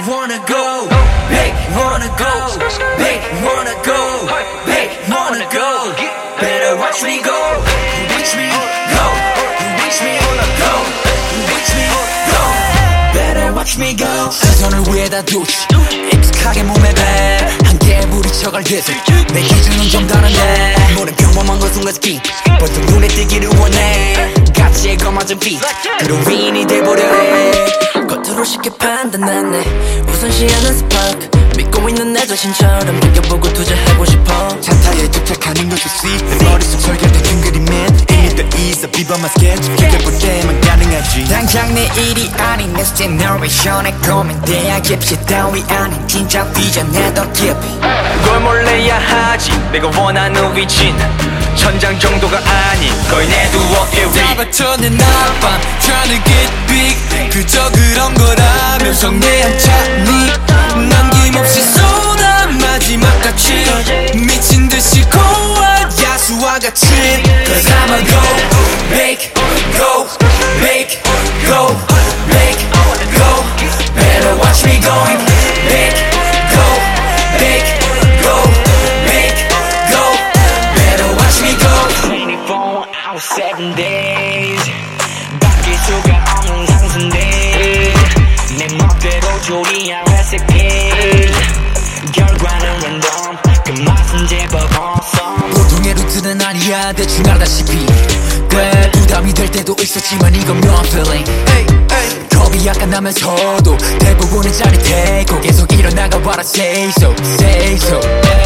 wanna go big, wanna go big, wanna go big, wanna go. Better watch me go, watch me go, watch me go, watch me go. Better watch me go. 시선을 위에다 두지 익숙하게 몸에 배 한계에 부딪혀갈 기술 내 기준은 좀 다른데 모든 평범한 것 순간 스키 벌써 눈에 띄기를 원해 가치에 거맞은 비 그런 위인이 돼버려 해 겉으로 쉽게 판단하네 우선시하는 스파크 믿고 있는 내 자신처럼 느껴보고 투자하고 싶어 찬타에 집착하는 것을 see 내 머릿속 설계된 큰 그림엔 이미 돼 있어 비범한 스케치 기대볼 때만 가능하지 당장 내 일이 아닌 내 제너레이션의 고민 대학 입시 따위 아닌 진짜 비전에 더 깊이 걸 몰래야 하지 내가 원하는 위치는 천장 정도가 아닌 거의 내 두 어깨 위 다 받쳐 내 낮밤 trying to get big 그저 그런 거라면 성내한 찾니 남김없이 쏟아 마지막같이 미친듯이 고와 야수와 같이 Cause I'ma go big, go big, go big, go Better watch me going big, go big, go big, go Better watch me go 24 hours, 7 days 바뀔 수가 없는 상승들 내 멋대로 조리한 레시피 결과는 랜덤 그 맛은 제법 없어 보통의 루트는 아니야 대충 알다시피 꽤 부담이 될 때도 있었지만 이건 묘한 feeling 겁이 약간 나면서도 대부분은 짜릿해고 계속 일어나가 what I say so say so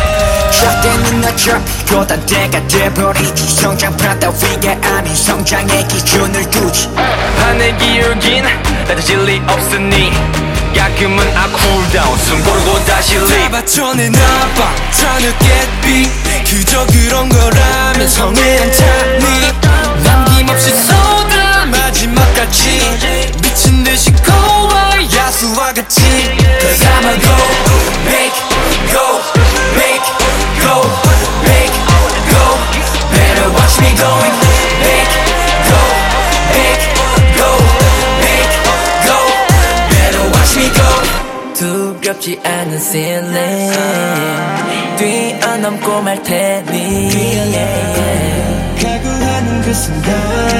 시작되는 어차피 고단 때가 돼버리지 성장 프라따위가 아닌 성장의 기준을 두지 하늘 기울긴 나도 진리 없으니 가끔은 I cool down 숨 고르고 다시 leave 다 받쳐 내 낮밤 trying to get big 그저 그런 거라면 성내한 찾니 남김없이 쏟아 마지막같이 미친듯이 고와 야수와 같이 Cause I'ma go big, go big, go big, go Better watch me going big, go big, go big, go Better watch me go 두렵지 않은 ceiling 뛰어넘고 말 테니 각오하는 그 순간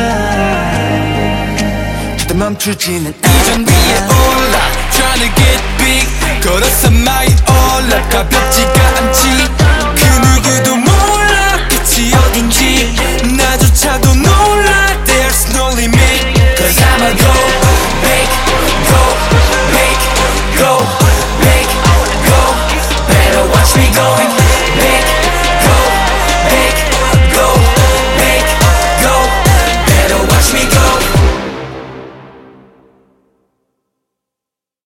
절대 멈추지는 이전 위에 올라 Trying to get big 걸어서 많이 올라 가볍지가 않지